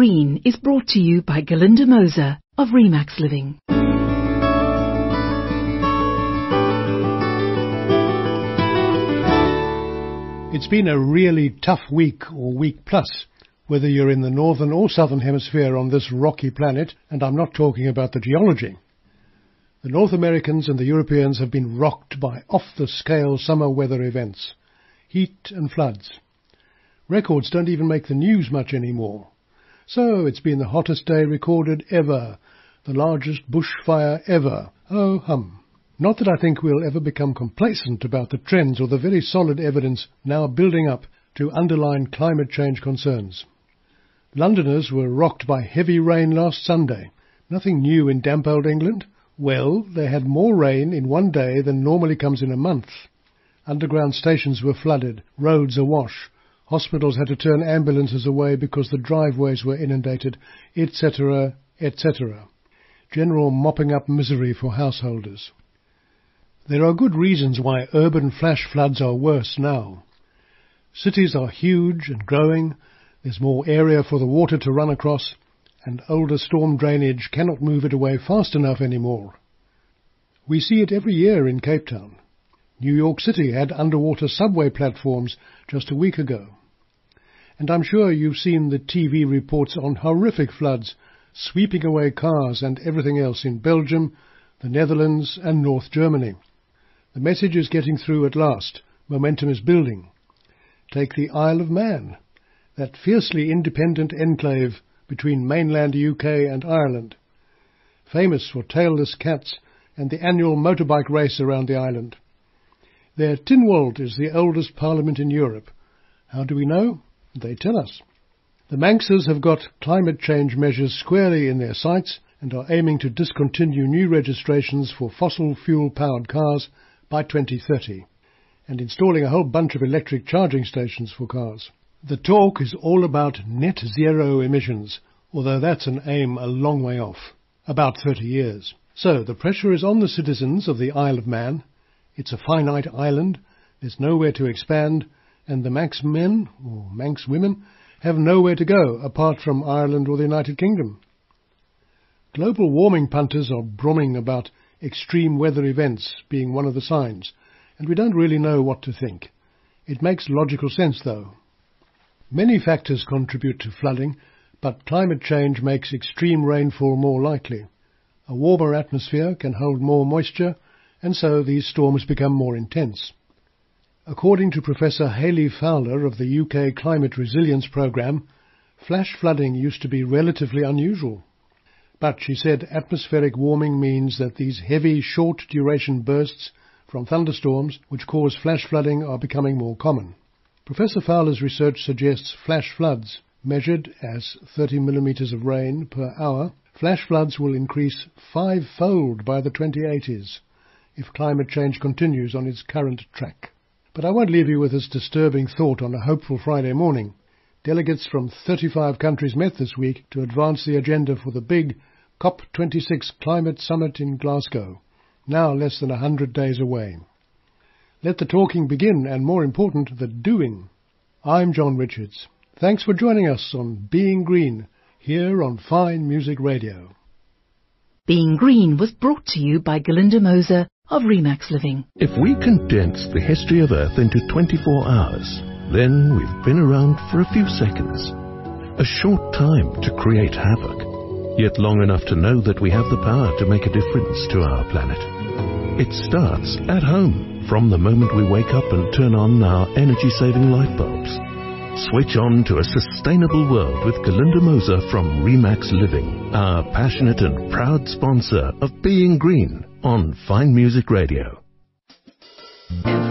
Green is brought to you by Galinda Moser of Remax Living. It's been a really tough week or week plus, whether you're in the northern or southern hemisphere on this rocky planet, and I'm not talking about the geology. The North Americans and the Europeans have been rocked by off-the-scale summer weather events, heat and floods. Records don't even make the news much anymore. So it's been the hottest day recorded ever, the largest bushfire ever. Oh hum. Not that I think we'll ever become complacent about the trends or the very solid evidence now building up to underline climate change concerns. Londoners were rocked by heavy rain last Sunday. Nothing new in damp old England. Well, they had more rain in one day than normally comes in a month. Underground stations were flooded, roads awash, hospitals had to turn ambulances away because the driveways were inundated, etc., etc. General mopping up misery for householders. There are good reasons why urban flash floods are worse now. Cities are huge and growing, there's more area for the water to run across, and older storm drainage cannot move it away fast enough anymore. We see it every year in Cape Town. New York City had underwater subway platforms just a week ago. And I'm sure you've seen the TV reports on horrific floods sweeping away cars and everything else in Belgium, the Netherlands and North Germany. The message is getting through at last. Momentum is building. Take the Isle of Man, that fiercely independent enclave between mainland UK and Ireland, famous for tailless cats and the annual motorbike race around the island. Their Tynwald is the oldest parliament in Europe. How do we know? They tell us. The Manxers have got climate change measures squarely in their sights and are aiming to discontinue new registrations for fossil fuel-powered cars by 2030 and installing a whole bunch of electric charging stations for cars. The talk is all about net zero emissions, although that's an aim a long way off, about 30 years. So the pressure is on the citizens of the Isle of Man. It's a finite island, there's nowhere to expand, and the Manx men, or Manx women, have nowhere to go apart from Ireland or the United Kingdom. Global warming punters are brumming about extreme weather events being one of the signs, and we don't really know what to think. It makes logical sense, though. Many factors contribute to flooding, but climate change makes extreme rainfall more likely. A warmer atmosphere can hold more moisture, and so these storms become more intense. According to Professor Hayley Fowler of the UK Climate Resilience Programme, flash flooding used to be relatively unusual. But, she said, atmospheric warming means that these heavy, short-duration bursts from thunderstorms which cause flash flooding are becoming more common. Professor Fowler's research suggests flash floods, measured as 30 millimetres of rain per hour, flash floods will increase 5-fold by the 2080s if climate change continues on its current track. But I won't leave you with this disturbing thought on a hopeful Friday morning. Delegates from 35 countries met this week to advance the agenda for the big COP26 climate summit in Glasgow, now less than 100 days away. Let the talking begin, and more important, the doing. I'm John Richards. Thanks for joining us on Being Green, here on Fine Music Radio. Being Green was brought to you by Galinda Moser of Remax Living. If we condense the history of Earth into 24 hours, then we've been around for a few seconds. A short time to create havoc, yet long enough to know that we have the power to make a difference to our planet. It starts at home, from the moment we wake up and turn on our energy-saving light bulbs. Switch on to a sustainable world with Galinda Moser from Remax Living, our passionate and proud sponsor of Being Green on Fine Music Radio.